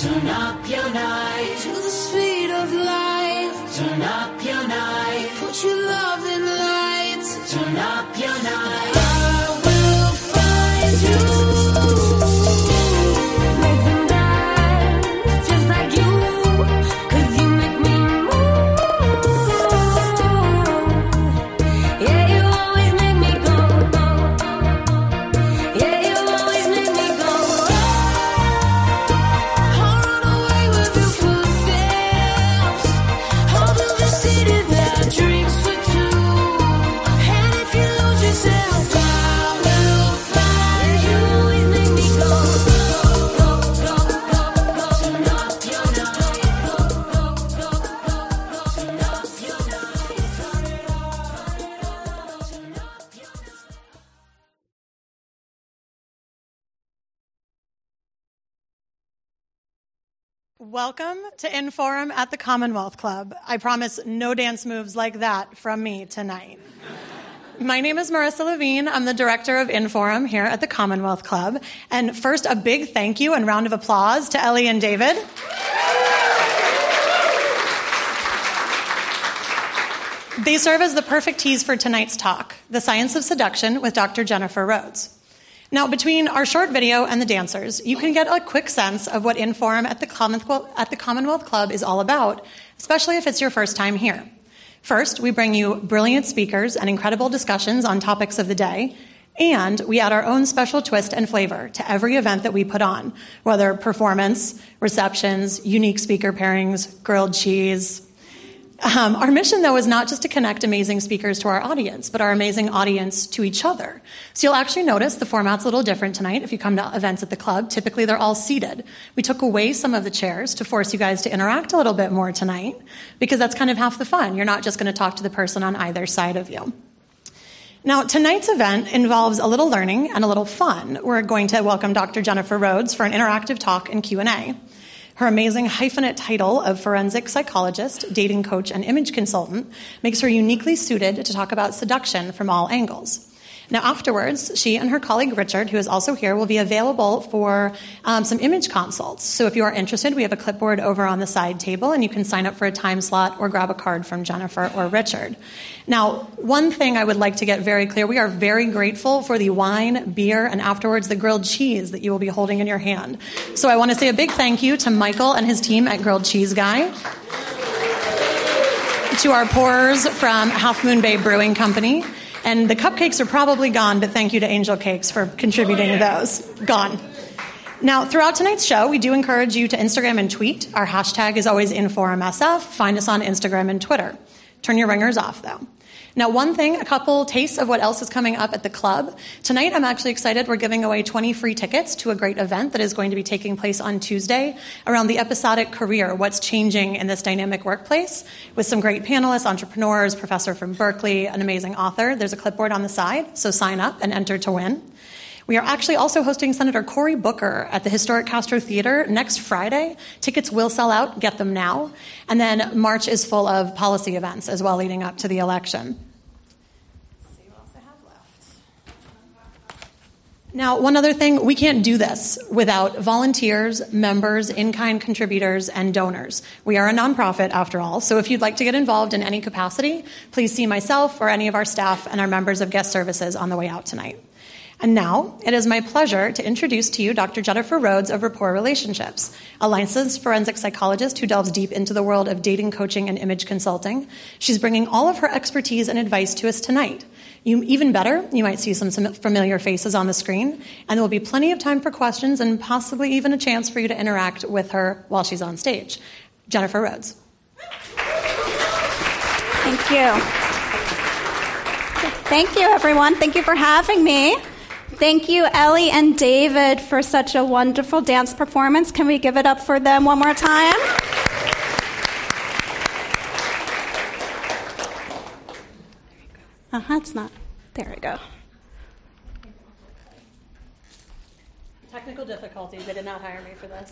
Turn up your night to the speed of light. Turn up your night. Put your love in lights. Turn up your night. I will find you. Make them dance just like you. 'Cause you make me move. Yeah, you always make me go. Yeah, you always make me go. I'll run away with your footsteps. I'll build a city that drinks for two. And if you lose yourself, I will find you. Always make me go, go, go, go, go. Turn up your night. Go, go, go, go, go. Turn up your night. Turn it up. Turn up your night. Welcome to Inforum at the Commonwealth Club. I promise no dance moves like that from me tonight. My name is Marissa Levine. I'm the director of Inforum here at the Commonwealth Club. And first, a big thank you and round of applause to Ellie and David. They serve as the perfect tease for tonight's talk, The Science of Seduction with Dr. Jennifer Rhodes. Now, between our short video and the dancers, you can get a quick sense of what Inforum at the Commonwealth Club is all about, especially if it's your first time here. First, we bring you brilliant speakers and incredible discussions on topics of the day, and we add our own special twist and flavor to every event that we put on, whether performance, receptions, unique speaker pairings, grilled cheese. Our mission, though, is not just to connect amazing speakers to our audience, but our amazing audience to each other. So you'll actually notice the format's a little different tonight if you come to events at the club. Typically, they're all seated. We took away some of the chairs to force you guys to interact a little bit more tonight, because that's kind of half the fun. You're not just going to talk to the person on either side of you. Now, tonight's event involves a little learning and a little fun. We're going to welcome Dr. Jennifer Rhodes for an interactive talk and Q&A. Her amazing hyphenate title of forensic psychologist, dating coach, and image consultant makes her uniquely suited to talk about seduction from all angles. Now, afterwards, she and her colleague Richard, who is also here, will be available for some image consults. So if you are interested, we have a clipboard over on the side table, and you can sign up for a time slot or grab a card from Jennifer or Richard. Now, one thing I would like to get very clear, we are very grateful for the wine, beer, and afterwards the grilled cheese that you will be holding in your hand. So I want to say a big thank you to Michael and his team at Grilled Cheese Guy, to our pourers from Half Moon Bay Brewing Company. And the cupcakes are probably gone, but thank you to Angel Cakes for contributing those. Gone. Now, throughout tonight's show, we do encourage you to Instagram and tweet. Our hashtag is always InforumSF. Find us on Instagram and Twitter. Turn your ringers off, though. Now, one thing, a couple tastes of what else is coming up at the club. Tonight, I'm actually excited. We're giving away 20 free tickets to a great event that is going to be taking place on Tuesday around the episodic career, what's changing in this dynamic workplace, with some great panelists, entrepreneurs, professor from Berkeley, an amazing author. There's a clipboard on the side, so sign up and enter to win. We are actually also hosting Senator Cory Booker at the historic Castro Theater next Friday. Tickets will sell out. Get them now. And then March is full of policy events as well leading up to the election. Let's see what else I have left. Now, one other thing, we can't do this without volunteers, members, in-kind contributors, and donors. We are a nonprofit, after all, so if you'd like to get involved in any capacity, please see myself or any of our staff and our members of guest services on the way out tonight. And now, it is my pleasure to introduce to you Dr. Jennifer Rhodes of Rapport Relationships, a licensed forensic psychologist who delves deep into the world of dating coaching and image consulting. She's bringing all of her expertise and advice to us tonight. Even better, you might see some familiar faces on the screen, and there will be plenty of time for questions and possibly even a chance for you to interact with her while she's on stage. Jennifer Rhodes. Thank you. Thank you, everyone. Thank you for having me. Thank you, Ellie and David, for such a wonderful dance performance. Can we give it up for them one more time? It's not. There we go. Technical difficulties. They did not hire me for this.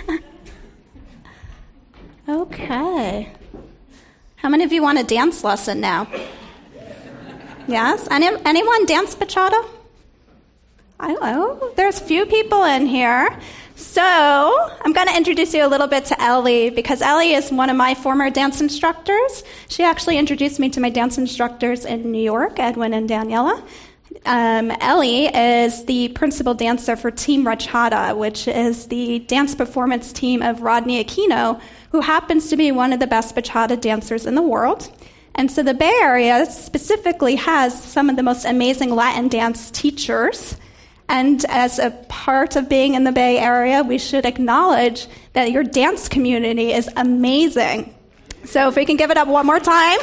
Okay. How many of you want a dance lesson now? Yes? Anyone dance bachata? Oh, there's few people in here. So I'm going to introduce you a little bit to Ellie because Ellie is one of my former dance instructors. She actually introduced me to my dance instructors in New York, Edwin and Daniela. Ellie is the principal dancer for Team Rachata, which is the dance performance team of Rodney Aquino, who happens to be one of the best bachata dancers in the world. And so the Bay Area specifically has some of the most amazing Latin dance teachers. And as a part of being in the Bay Area, we should acknowledge that your dance community is amazing. So if we can give it up one more time.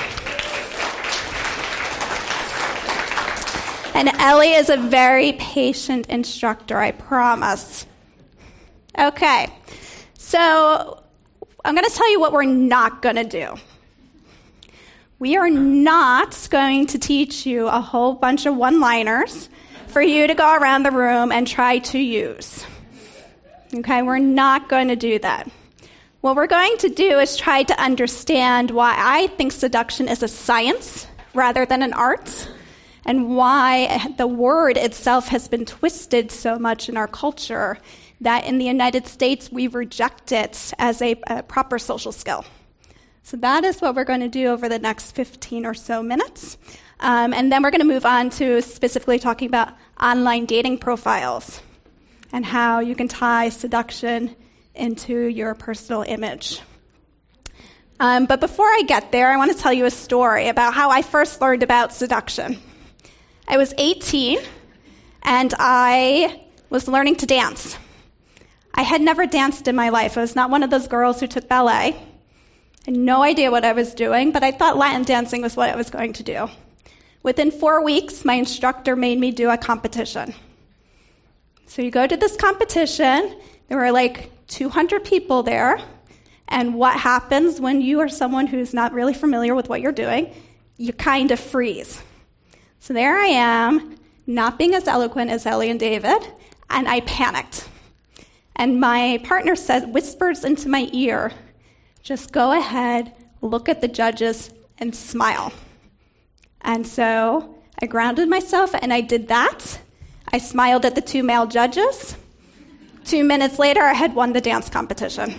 And Ellie is a very patient instructor, I promise. Okay, so I'm going to tell you what we're not going to do. We are not going to teach you a whole bunch of one-liners for you to go around the room and try to use. Okay, we're not going to do that. What we're going to do is try to understand why I think seduction is a science rather than an art, and why the word itself has been twisted so much in our culture that in the United States we reject it as a proper social skill. So that is what we're going to do over the next 15 or so minutes. And then we're going to move on to specifically talking about online dating profiles and how you can tie seduction into your personal image. But before I get there, I want to tell you a story about how I first learned about seduction. I was 18, and I was learning to dance. I had never danced in my life. I was not one of those girls who took ballet. I had no idea what I was doing, but I thought Latin dancing was what I was going to do. Within 4 weeks, my instructor made me do a competition. So you go to this competition, there were like 200 people there, and what happens when you are someone who's not really familiar with what you're doing? You kind of freeze. So there I am, not being as eloquent as Ellie and David, and I panicked. And my partner whispers into my ear, just go ahead, look at the judges, and smile. And so I grounded myself, and I did that. I smiled at the 2 male judges. 2 minutes later, I had won the dance competition.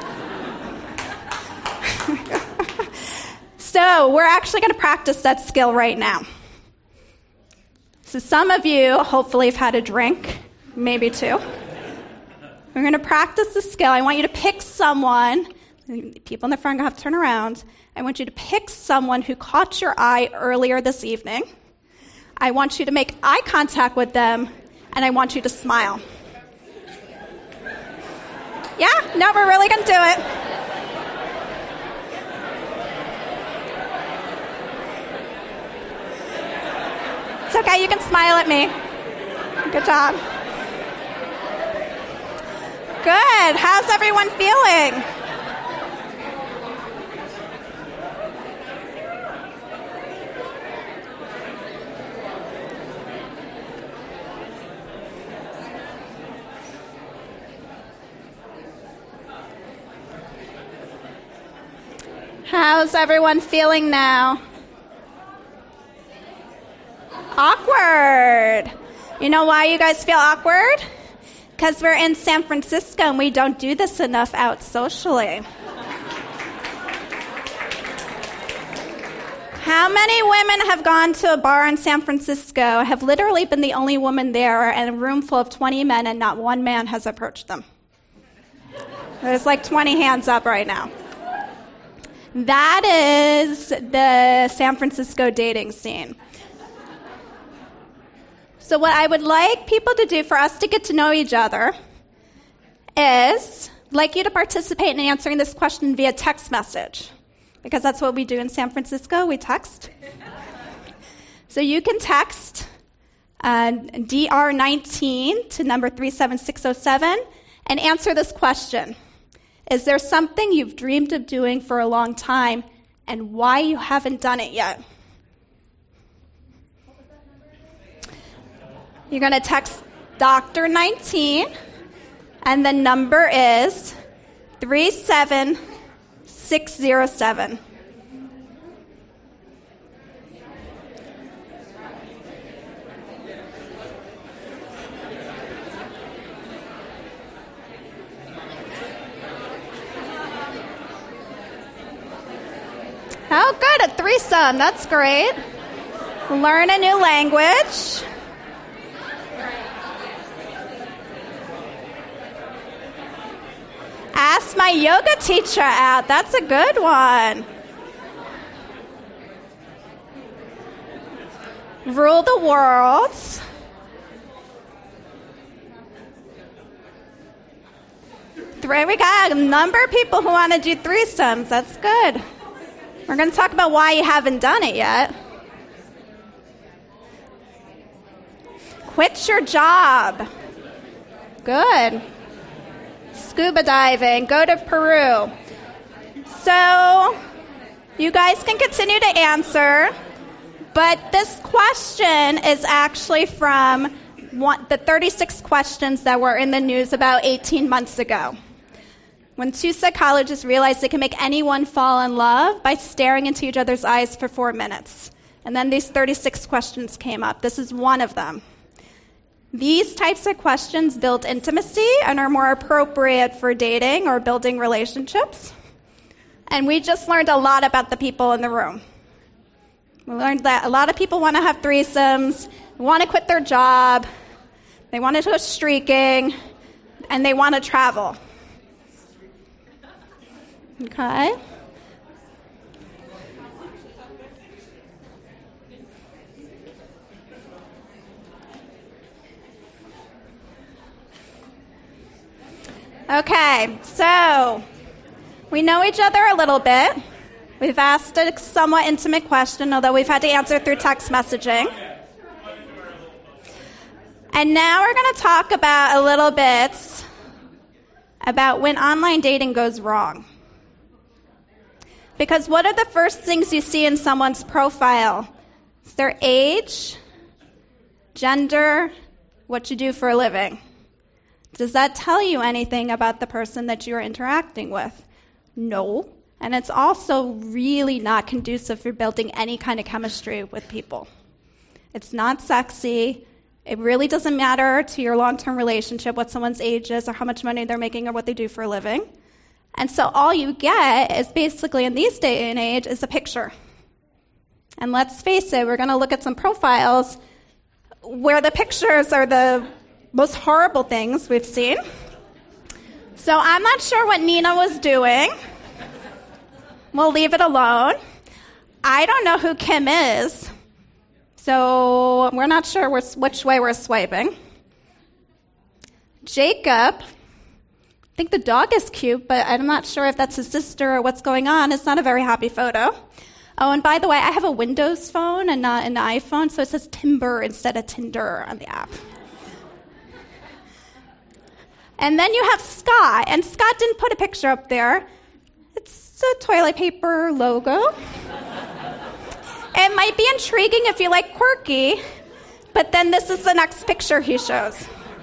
So we're actually going to practice that skill right now. So some of you hopefully have had a drink, maybe 2. We're going to practice the skill. I want you to pick someone. People in the front have to turn around. I want you to pick someone who caught your eye earlier this evening. I want you to make eye contact with them, and I want you to smile. Yeah? No, we're really going to do it. It's okay, you can smile at me. Good job. Good. How's everyone feeling? How's everyone feeling now? Awkward. You know why you guys feel awkward? Because we're in San Francisco and we don't do this enough out socially. How many women have gone to a bar in San Francisco, have literally been the only woman there, and a room full of 20 men, and not one man has approached them? There's like 20 hands up right now. That is the San Francisco dating scene. So what I would like people to do for us to get to know each other is like you to participate in answering this question via text message, because that's what we do in San Francisco. We text. So you can text DR19 to number 37607 and answer this question. Is there something you've dreamed of doing for a long time and why you haven't done it yet? You're going to text Dr. 19, and the number is 37607. Oh, good, a threesome. That's great. Learn a new language. Ask my yoga teacher out. That's a good one. Rule the world. We got a number of people who want to do threesomes. That's good. We're going to talk about why you haven't done it yet. Quit your job. Good. Scuba diving. Go to Peru. So, you guys can continue to answer, but this question is actually from the 36 questions that were in the news about 18 months ago, when two psychologists realized they can make anyone fall in love by staring into each other's eyes for 4 minutes. And then these 36 questions came up. This is one of them. These types of questions build intimacy and are more appropriate for dating or building relationships. And we just learned a lot about the people in the room. We learned that a lot of people want to have threesomes, want to quit their job, they want to go streaking, and they want to travel. Okay? Okay, so we know each other a little bit. We've asked a somewhat intimate question, although we've had to answer through text messaging. And now we're going to talk about a little bit about when online dating goes wrong. Because what are the first things you see in someone's profile? It's their age, gender, what you do for a living. Does that tell you anything about the person that you're interacting with? No. And it's also really not conducive for building any kind of chemistry with people. It's not sexy. It really doesn't matter to your long-term relationship what someone's age is or how much money they're making or what they do for a living. And so all you get is basically, in these day and age, is a picture. And let's face it, we're going to look at some profiles where the pictures are the most horrible things we've seen. So I'm not sure what Nina was doing. We'll leave it alone. I don't know who Kim is, so we're not sure which way we're swiping. Jacob, I think the dog is cute, but I'm not sure if that's his sister or what's going on. It's not a very happy photo. Oh, and by the way, I have a Windows phone and not an iPhone, so it says Timber instead of Tinder on the app. And then you have Scott, and Scott didn't put a picture up there. It's a toilet paper logo. It might be intriguing if you like quirky, but then this is the next picture he shows.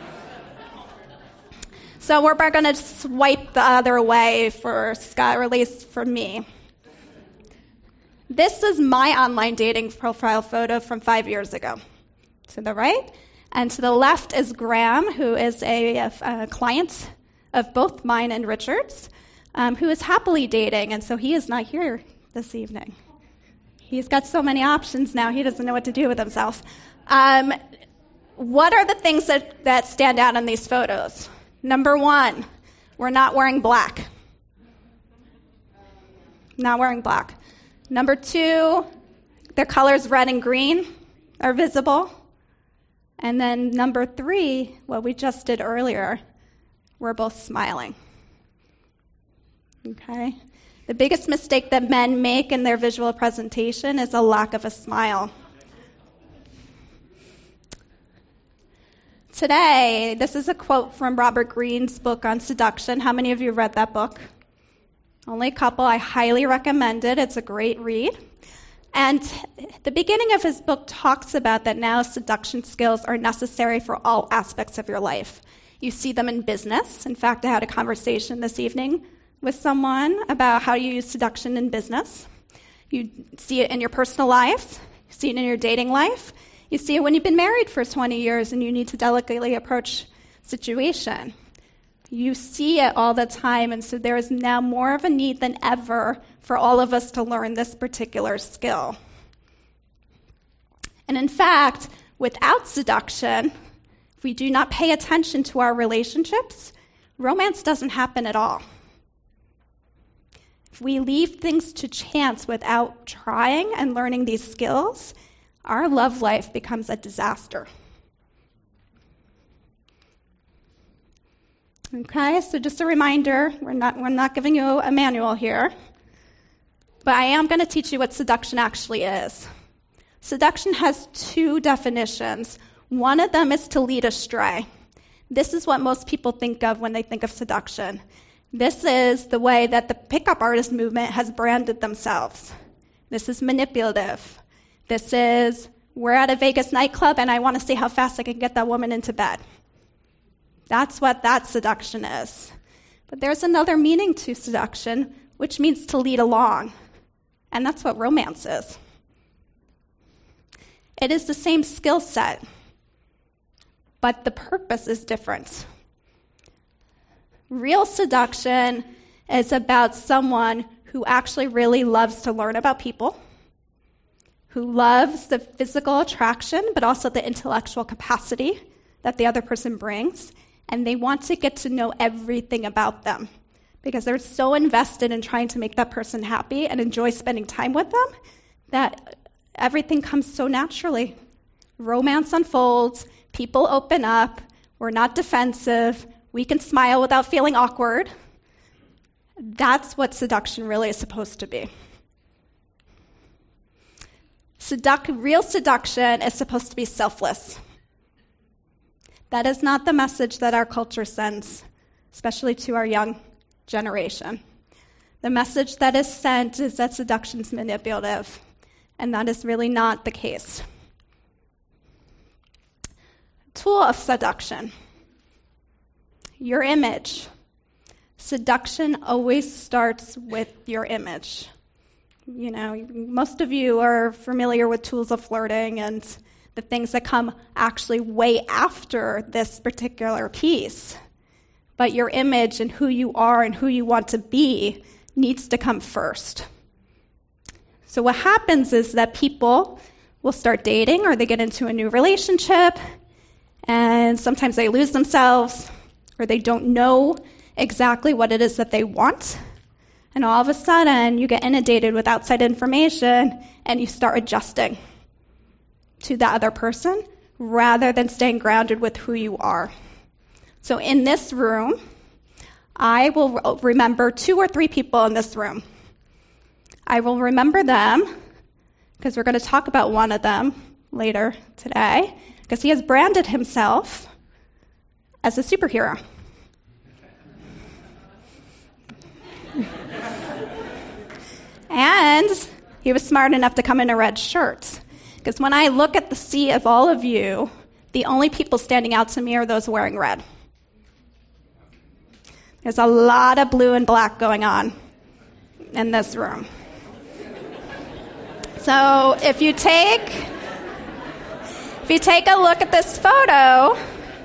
So we're going to swipe the other way for Scott, or at least for me. This is my online dating profile photo from 5 years ago. To the right. And to the left is Graham, who is a client of both mine and Richard's, who is happily dating, and so he is not here this evening. He's got so many options now, he doesn't know what to do with himself. What are the things that stand out in these photos? Number one, we're not wearing black. Not wearing black. Number two, their colors red and green are visible. And then number three, what we just did earlier, we're both smiling. Okay? The biggest mistake that men make in their visual presentation is a lack of a smile. Today, this is a quote from Robert Greene's book on seduction. How many of you read that book? Only a couple. I highly recommend it. It's a great read. And the beginning of his book talks about that now seduction skills are necessary for all aspects of your life. You see them in business. In fact, I had a conversation this evening with someone about how you use seduction in business. You see it in your personal life. You see it in your dating life. You see it when you've been married for 20 years and you need to delicately approach situation. You see it all the time, and so there is now more of a need than ever for all of us to learn this particular skill. And in fact, without seduction, if we do not pay attention to our relationships, romance doesn't happen at all. If we leave things to chance without trying and learning these skills, our love life becomes a disaster. Okay, so just a reminder, we're not giving you a manual here, but I am going to teach you what seduction actually is. Seduction has two definitions. One of them is to lead astray. This is what most people think of when they think of seduction. This is the way that the pickup artist movement has branded themselves. This is manipulative. This is, we're at a Vegas nightclub and I want to see how fast I can get that woman into bed. That's what that seduction is. But there's another meaning to seduction, which means to lead along. And that's what romance is. It is the same skill set, but the purpose is different. Real seduction is about someone who actually really loves to learn about people, who loves the physical attraction, but also the intellectual capacity that the other person brings, and they want to get to know everything about them because they're so invested in trying to make that person happy and enjoy spending time with them that everything comes so naturally. Romance unfolds, people open up, we're not defensive, we can smile without feeling awkward. That's what seduction really is supposed to be. Real seduction is supposed to be selfless. That is not the message that our culture sends, especially to our young generation. The message that is sent is that seduction is manipulative, and that is really not the case. Tool of seduction. Your image. Seduction always starts with your image. You know, most of you are familiar with tools of flirting and the things that come actually way after this particular piece. But your image and who you are and who you want to be needs to come first. So what happens is that people will start dating or they get into a new relationship and sometimes they lose themselves or they don't know exactly what it is that they want. And all of a sudden you get inundated with outside information and you start adjusting to the other person rather than staying grounded with who you are. So in this room, I will remember 2 or 3 people in this room. I will remember them because we're going to talk about one of them later today because he has branded himself as a superhero. And he was smart enough to come in a red shirt. Because when I look at the sea of all of you, the only people standing out to me are those wearing red. There's a lot of blue and black going on in this room. So if you take a look at this photo,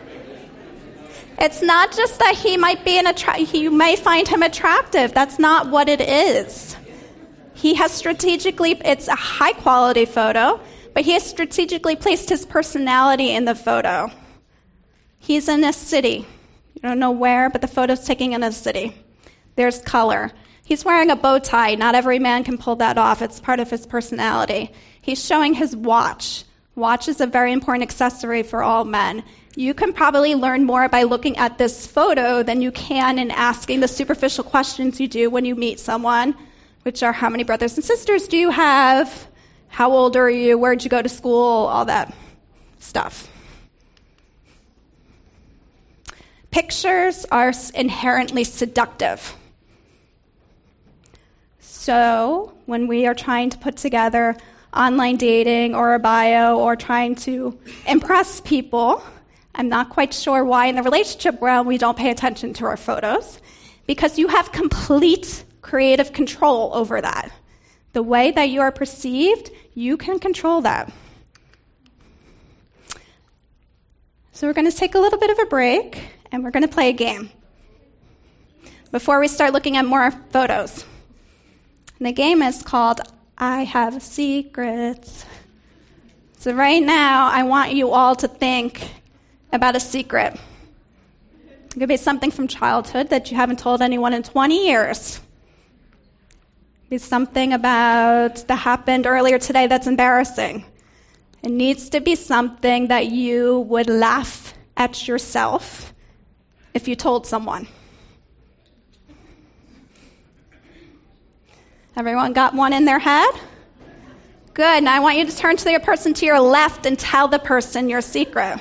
it's not just that he might be you may find him attractive. That's not what it is. He has strategically, it's a high quality photo, but he has strategically placed his personality in the photo. He's in a city. You don't know where, but the photo's taken in a city. There's color. He's wearing a bow tie. Not every man can pull that off. It's part of his personality. He's showing his watch. Watch is a very important accessory for all men. You can probably learn more by looking at this photo than you can in asking the superficial questions you do when you meet someone, which are how many brothers and sisters do you have? How old are you? Where'd you go to school? All that stuff. Pictures are inherently seductive. So when we are trying to put together online dating or a bio or trying to impress people, I'm not quite sure why in the relationship realm we don't pay attention to our photos, because you have complete creative control over that. The way that you are perceived, you can control that. So we're going to take a little bit of a break, and we're going to play a game. before we start looking at more photos. And the game is called I Have Secrets. So right now, I want you all to think about a secret. It could be something from childhood that you haven't told anyone in 20 years. It could be something that happened earlier today that's embarrassing. It needs to be something that you would laugh at yourself if you told someone. Everyone got one in their head? Good. Now I want you to turn to the person to your left and tell the person your secret.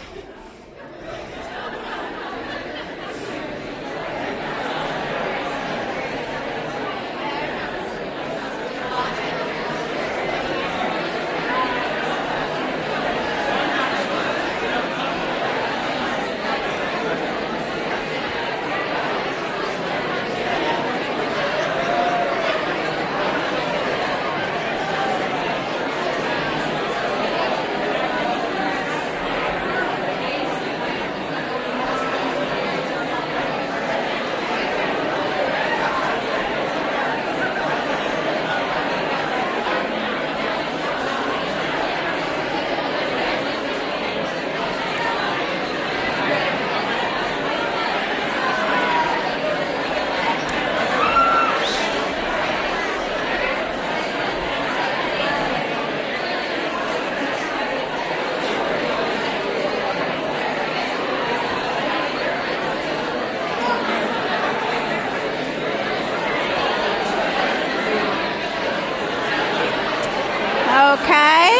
Okay.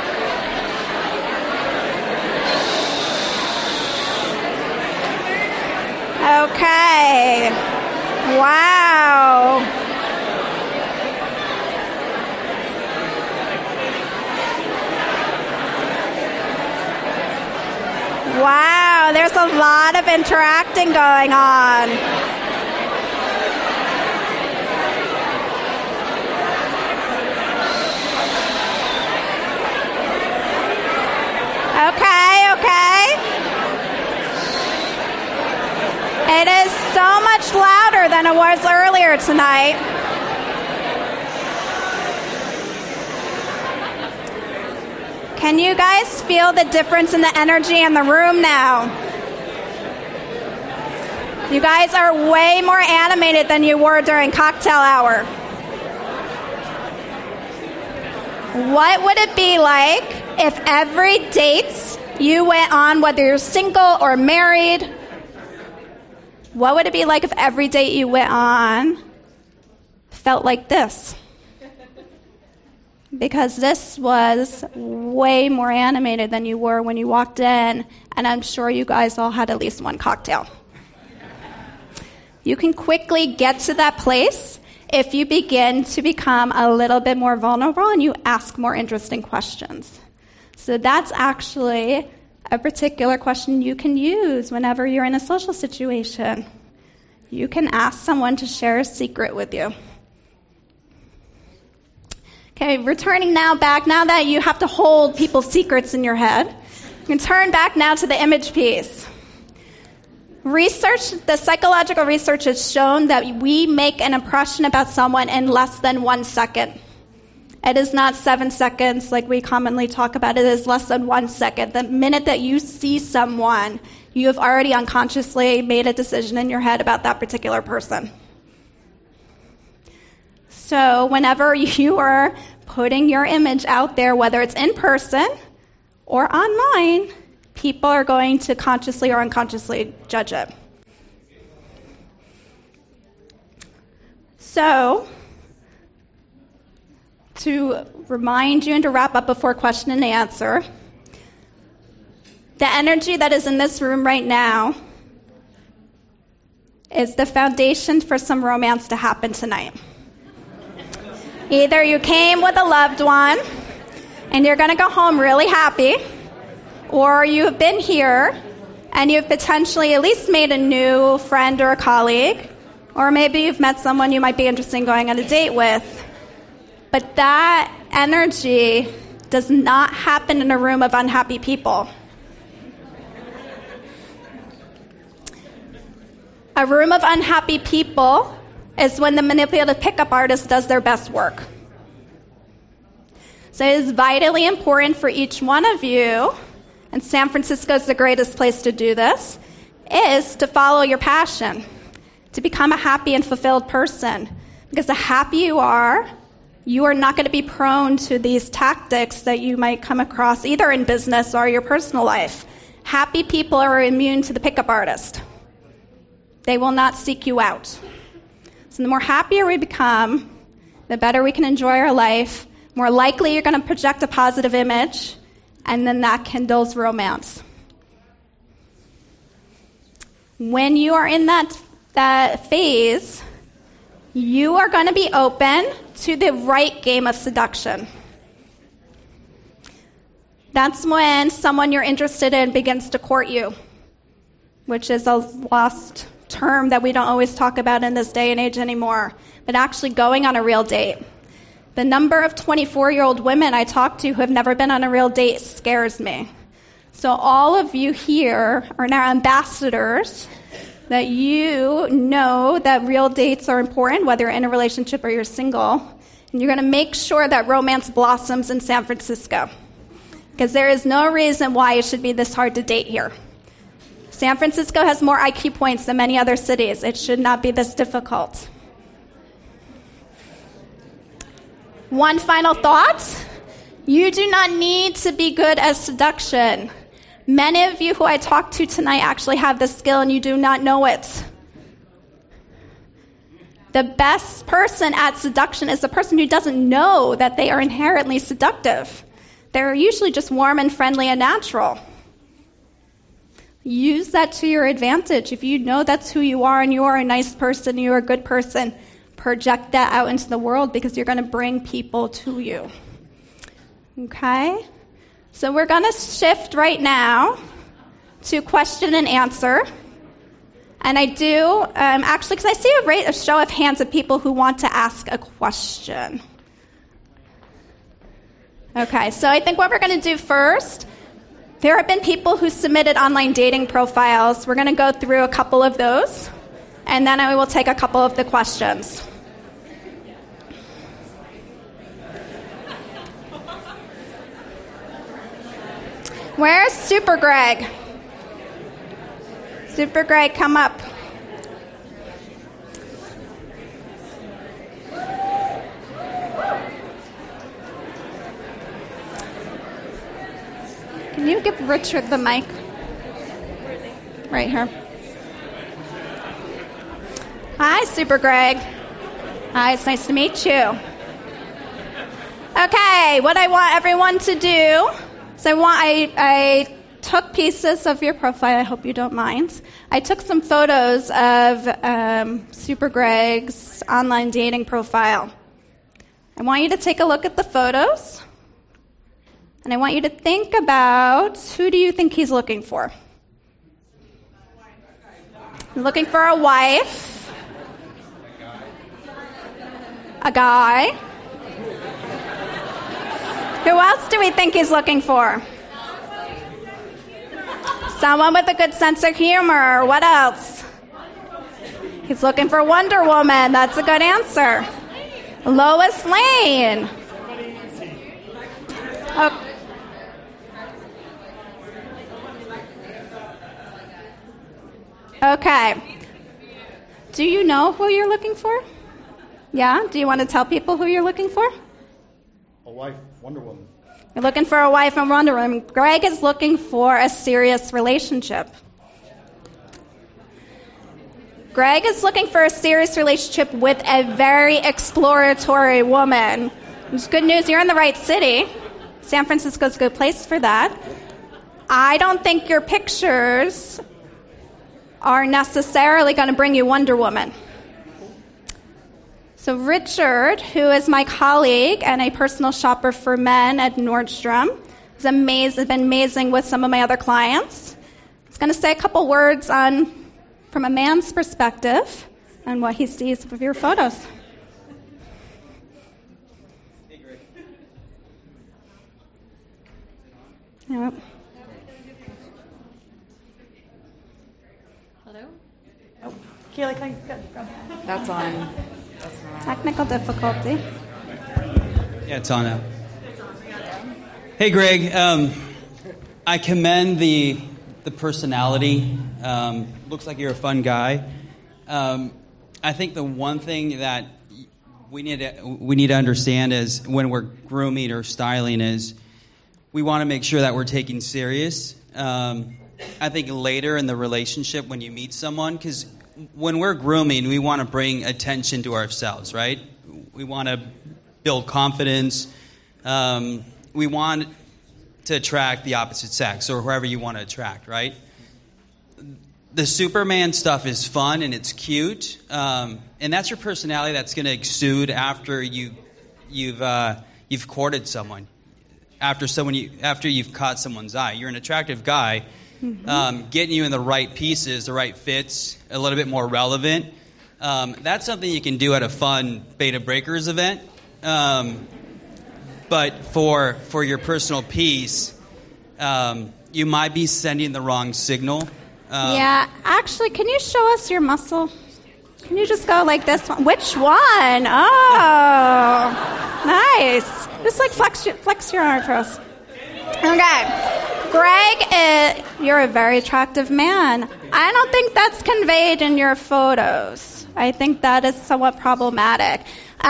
Okay. Wow. Wow, there's a lot of interacting going on. Okay. It is so much louder than it was earlier tonight. Can you guys feel the difference in the energy in the room now? You guys are way more animated than you were during cocktail hour. What would it be like if every date you went on, whether you're single or married, what would it be like if every date you went on felt like this? Because this was way more animated than you were when you walked in, and I'm sure you guys all had at least one cocktail. You can quickly get to that place if you begin to become a little bit more vulnerable and you ask more interesting questions. So that's actually a particular question you can use whenever you're in a social situation. You can ask someone to share a secret with you. Okay, returning now that you have to hold people's secrets in your head, you can turn back now to the image piece. The psychological research has shown that we make an impression about someone in less than 1 second. It is not 7 seconds like we commonly talk about. It is less than 1 second. The minute that you see someone, you have already unconsciously made a decision in your head about that particular person. So whenever you are putting your image out there, whether it's in person or online, people are going to consciously or unconsciously judge it. So, to remind you and to wrap up before question and answer, the energy that is in this room right now is the foundation for some romance to happen tonight. Either you came with a loved one and you're going to go home really happy, or you've been here and you've potentially at least made a new friend or a colleague, or maybe you've met someone you might be interested in going on a date with. But that energy does not happen in a room of unhappy people. A room of unhappy people is when the manipulative pickup artist does their best work. So it is vitally important for each one of you, and San Francisco is the greatest place to do this, is to follow your passion, to become a happy and fulfilled person. Because the happier you are not going to be prone to these tactics that you might come across either in business or your personal life. Happy people are immune to the pickup artist. They will not seek you out. So the more happier we become, the better we can enjoy our life, more likely you're going to project a positive image, and then that kindles romance. When you are in that phase, you are going to be open to the right game of seduction. That's when someone you're interested in begins to court you, which is a lost term that we don't always talk about in this day and age anymore, but actually going on a real date. The number of 24-year-old women I talk to who have never been on a real date scares me. So all of you here are now ambassadors that you know that real dates are important, whether you're in a relationship or you're single. And you're going to make sure that romance blossoms in San Francisco. Because there is no reason why it should be this hard to date here. San Francisco has more IQ points than many other cities. It should not be this difficult. One final thought. You do not need to be good at seduction. Many of you who I talked to tonight actually have this skill and you do not know it. The best person at seduction is the person who doesn't know that they are inherently seductive. They're usually just warm and friendly and natural. Use that to your advantage. If you know that's who you are and you are a nice person, you are a good person, project that out into the world because you're going to bring people to you. Okay? So we're going to shift right now to question and answer. And I do, actually, because I see a show of hands of people who want to ask a question. Okay, so I think what we're going to do first, there have been people who submitted online dating profiles. We're going to go through a couple of those, and then I will take a couple of the questions. Where's Super Greg? Super Greg, come up. Can you give Richard the mic? Right here. Hi, Super Greg. Hi, it's nice to meet you. Okay, what I want everyone to do, so I took pieces of your profile, I hope you don't mind. I took some photos of Super Greg's online dating profile. I want you to take a look at the photos. And I want you to think about, who do you think he's looking for? He's looking for a wife. A guy. Who else do we think he's looking for? Someone with a good sense of humor. What else? He's looking for Wonder Woman. That's a good answer. Lois Lane. Oh. Okay. Do you know who you're looking for? Yeah? Do you want to tell people who you're looking for? A wife, Wonder Woman. You're looking for a wife and Wonder Woman. Greg is looking for a serious relationship. Greg is looking for a serious relationship with a very exploratory woman. It's good news, you're in the right city. San Francisco's a good place for that. I don't think your pictures are necessarily going to bring you Wonder Woman. So Richard, who is my colleague and a personal shopper for men at Nordstrom, has been amazing with some of my other clients. He's going to say a couple words from a man's perspective on what he sees of your photos. Yep. Hello? Oh, Keely, can you go? That's on. Technical difficulty. Yeah, it's on now. Hey, Greg. I commend the personality. Looks like you're a fun guy. I think the one thing that we need to understand is when we're grooming or styling is we want to make sure that we're taking serious. I think later in the relationship when you meet someone, because when we're grooming, we want to bring attention to ourselves, right? We want to build confidence. We want to attract the opposite sex or whoever you want to attract, right? The Superman stuff is fun and it's cute, and that's your personality that's going to exude after you've courted someone, after you've caught someone's eye. You're an attractive guy. Getting you in the right pieces, the right fits, a little bit more relevant. That's something you can do at a fun Beta Breakers event. But for your personal piece, you might be sending the wrong signal. Yeah, actually, can you show us your muscle? Can you just go like this one? Which one? Oh, nice. Just like flex your arm for us. Okay. Greg, you're a very attractive man. I don't think that's conveyed in your photos. I think that is somewhat problematic.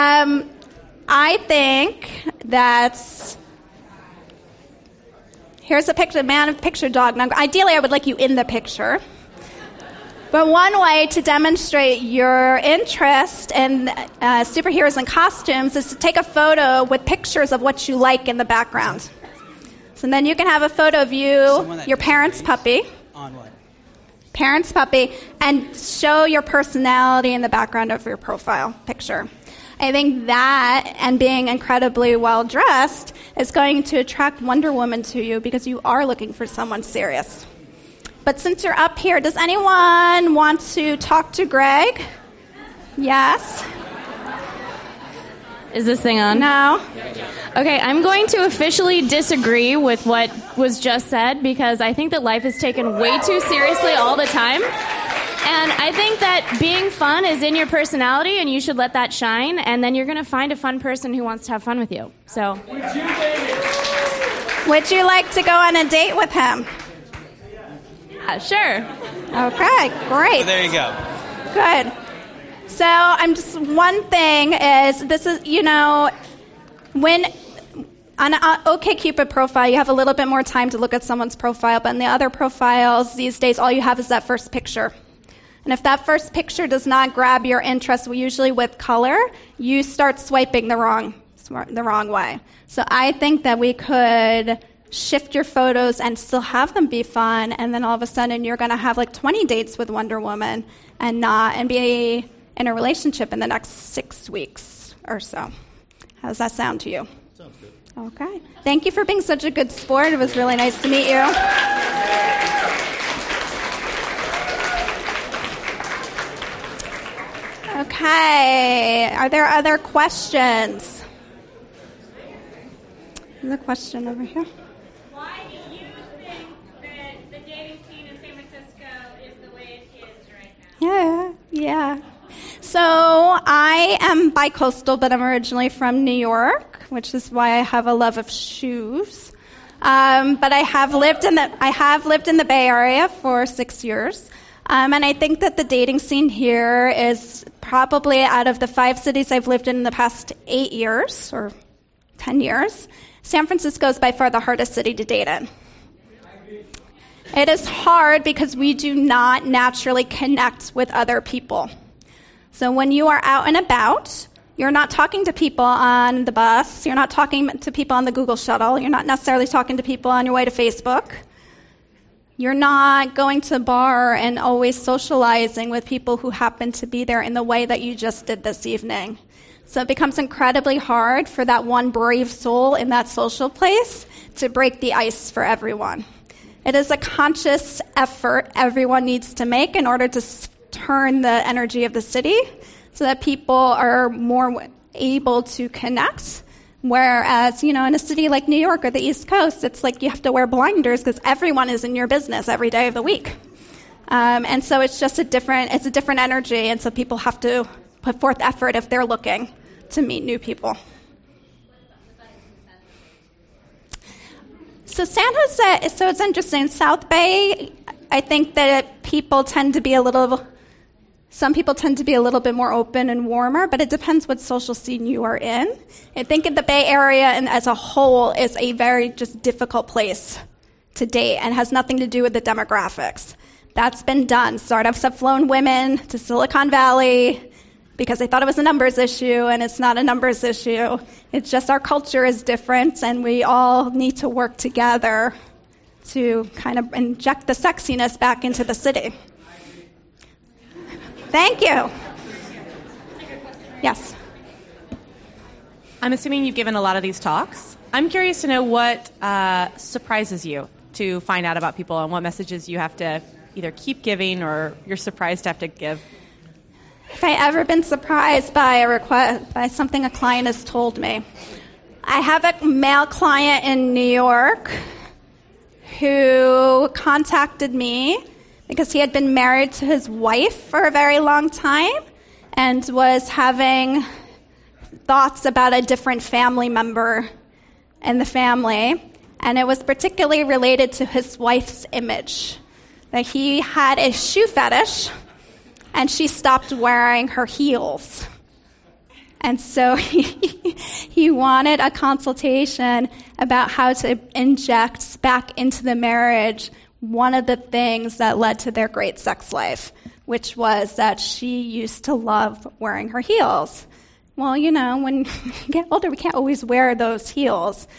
I think that's... Here's a picture, man of picture dog. Now, ideally, I would like you in the picture. But one way to demonstrate your interest in superheroes and costumes is to take a photo with pictures of what you like in the background. So then you can have a photo of you, your parents' puppy. On what? Parents' puppy, and show your personality in the background of your profile picture. I think that, and being incredibly well-dressed, is going to attract Wonder Woman to you because you are looking for someone serious. But since you're up here, does anyone want to talk to Greg? Yes? Is this thing on? No? Okay, I'm going to officially disagree with what was just said because I think that life is taken way too seriously all the time. And I think that being fun is in your personality and you should let that shine, and then you're going to find a fun person who wants to have fun with you. So, Would you like to go on a date with him? yeah, sure. Okay, great. There you go. Good. So I'm just, one thing is, this is, when on an OkCupid profile, you have a little bit more time to look at someone's profile, but in the other profiles these days, all you have is that first picture. And if that first picture does not grab your interest, usually with color, you start swiping the wrong way. So I think that we could shift your photos and still have them be fun, and then all of a sudden you're going to have like 20 dates with Wonder Woman and be in a relationship in the next 6 weeks or so. How does that sound to you? Sounds good. Okay. Thank you for being such a good sport. It was really nice to meet you. Okay. Are there other questions? There's a question over here. Why do you think that the dating scene in San Francisco is the way it is right now? Yeah. So I am bi-coastal, but I'm originally from New York, which is why I have a love of shoes. But I have lived in the Bay Area for 6 years. And I think that the dating scene here is probably, out of the 5 cities I've lived in the past 8 years or 10 years, San Francisco is by far the hardest city to date in. It is hard because we do not naturally connect with other people. So when you are out and about, you're not talking to people on the bus, you're not talking to people on the Google shuttle, you're not necessarily talking to people on your way to Facebook. You're not going to a bar and always socializing with people who happen to be there in the way that you just did this evening. So it becomes incredibly hard for that one brave soul in that social place to break the ice for everyone. It is a conscious effort everyone needs to make in order to turn the energy of the city so that people are more able to connect. Whereas, in a city like New York or the East Coast, it's like you have to wear blinders because everyone is in your business every day of the week. And so it's just a different energy, and so people have to put forth effort if they're looking to meet new people. So San Jose, so it's interesting. South Bay, I think that some people tend to be a little bit more open and warmer, but it depends what social scene you are in. I think in the Bay Area and as a whole is a very just difficult place to date and has nothing to do with the demographics. That's been done. Startups have flown women to Silicon Valley because they thought it was a numbers issue, and it's not a numbers issue. It's just our culture is different, and we all need to work together to kind of inject the sexiness back into the city. Thank you. Yes. I'm assuming you've given a lot of these talks. I'm curious to know what surprises you to find out about people and what messages you have to either keep giving or you're surprised to have to give. If I ever been surprised by something a client has told me, I have a male client in New York who contacted me because he had been married to his wife for a very long time and was having thoughts about a different family member in the family. And it was particularly related to his wife's image. That he had a shoe fetish, and she stopped wearing her heels. And so he wanted a consultation about how to inject back into the marriage one of the things that led to their great sex life, which was that she used to love wearing her heels. Well, when you get older, we can't always wear those heels.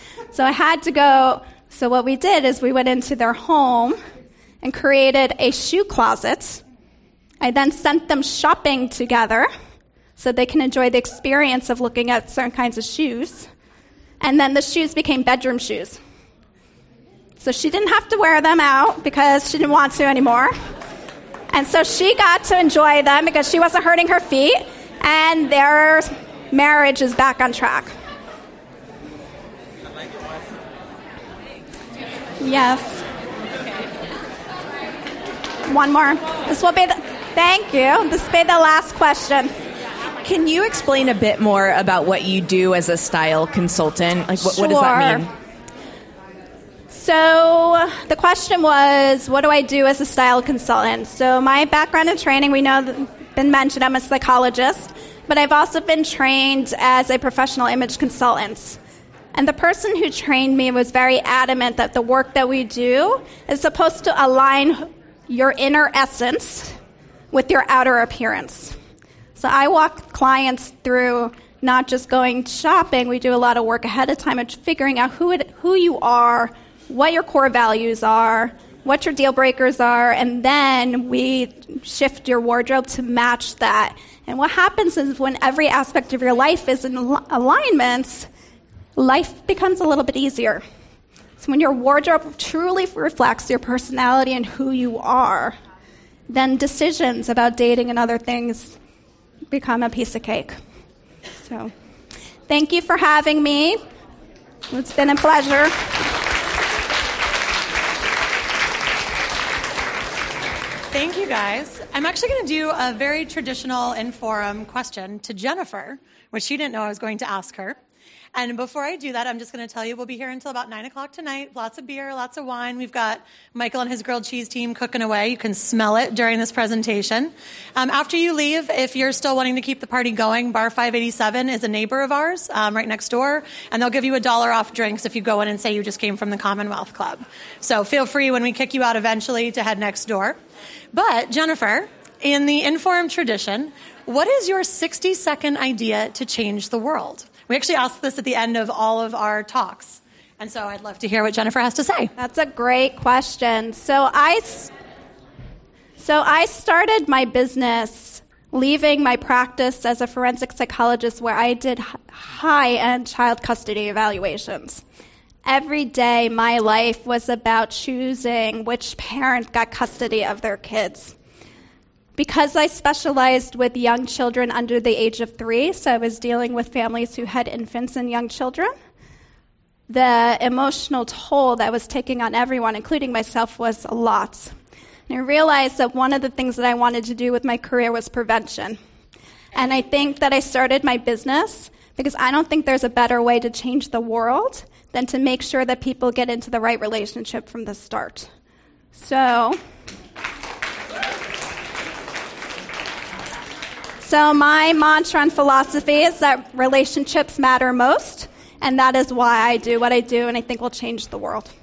So what we did is we went into their home and created a shoe closet. I then sent them shopping together so they can enjoy the experience of looking at certain kinds of shoes. And then the shoes became bedroom shoes. So she didn't have to wear them out because she didn't want to anymore. And so she got to enjoy them because she wasn't hurting her feet, and their marriage is back on track. Yes. One more. Thank you. This will be the last question. Can you explain a bit more about what you do as a style consultant? Like, what does that mean? So the question was, what do I do as a style consultant? So my background and training, we know, been mentioned, I'm a psychologist, but I've also been trained as a professional image consultant. And the person who trained me was very adamant that the work that we do is supposed to align your inner essence with your outer appearance. So I walk clients through not just going shopping. We do a lot of work ahead of time of figuring out who you are, what your core values are, what your deal breakers are, and then we shift your wardrobe to match that. And what happens is when every aspect of your life is in alignment, life becomes a little bit easier. So when your wardrobe truly reflects your personality and who you are, then decisions about dating and other things become a piece of cake. So thank you for having me. It's been a pleasure. Thank you, guys. I'm actually going to do a very traditional in-forum question to Jennifer, which she didn't know I was going to ask her. And before I do that, I'm just going to tell you we'll be here until about 9 o'clock tonight. Lots of beer, lots of wine. We've got Michael and his grilled cheese team cooking away. You can smell it during this presentation. After you leave, if you're still wanting to keep the party going, Bar 587 is a neighbor of ours right next door, and they'll give you $1 off drinks if you go in and say you just came from the Commonwealth Club. So feel free when we kick you out eventually to head next door. But Jennifer, in the Inforum tradition, what is your 60-second idea to change the world? We actually ask this at the end of all of our talks. And so I'd love to hear what Jennifer has to say. That's a great question. So I started my business leaving my practice as a forensic psychologist where I did high-end child custody evaluations. Every day, my life was about choosing which parent got custody of their kids. Because I specialized with young children under the age of 3, so I was dealing with families who had infants and young children, the emotional toll that was taking on everyone, including myself, was a lot. And I realized that one of the things that I wanted to do with my career was prevention. And I think that I started my business because I don't think there's a better way to change the world than to make sure that people get into the right relationship from the start. So my mantra and philosophy is that relationships matter most, and that is why I do what I do, and I think will change the world.